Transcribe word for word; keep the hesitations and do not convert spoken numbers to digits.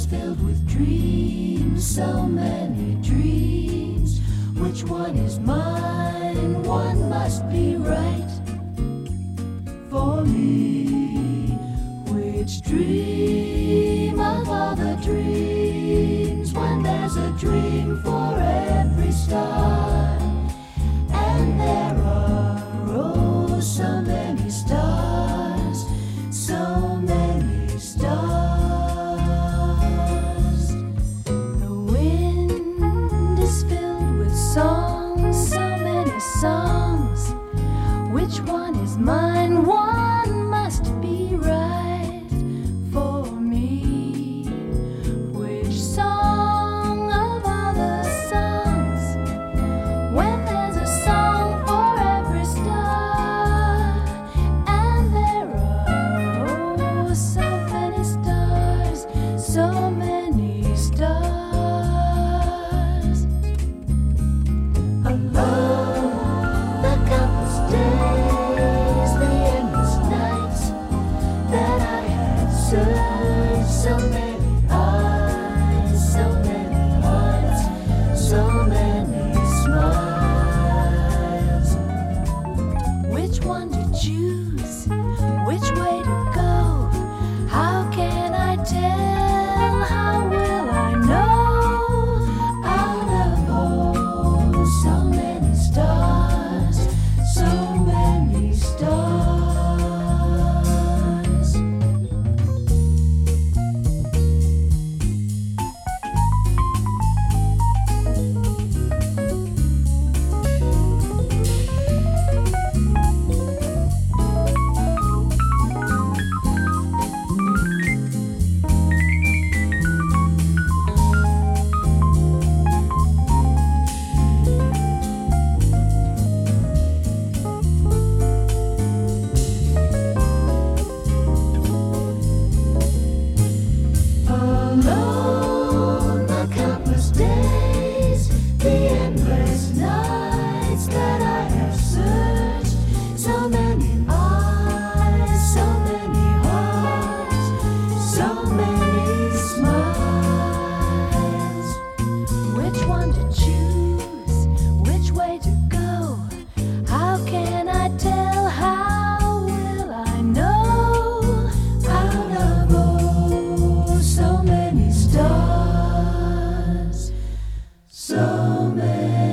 filled with dreams, so many dreams. Which one is mine? One must be right for me. Which dream of all the dreams? When there's a dream for every star, and there are oh so many stars, so many stars. The wind is filled with songs, so many songs. Which one is mine? One must be right for me. Which song of all the songs? When there's a song for every star, and there are oh so many stars, so many stars. Alone, the countless days, the endless nights that I have searched, so many eyes, so many hearts, so many smiles. Which one to choose? Which way to go? How can I tell? How will I know? Out of oh so many stars, so many stars. Alone, the countless days, the endless nights that I have searched, so many eyes, so many hearts, so many smiles. Which one to choose? Which way to go? How can I tell? How will I know? Out of oh so many stars, so many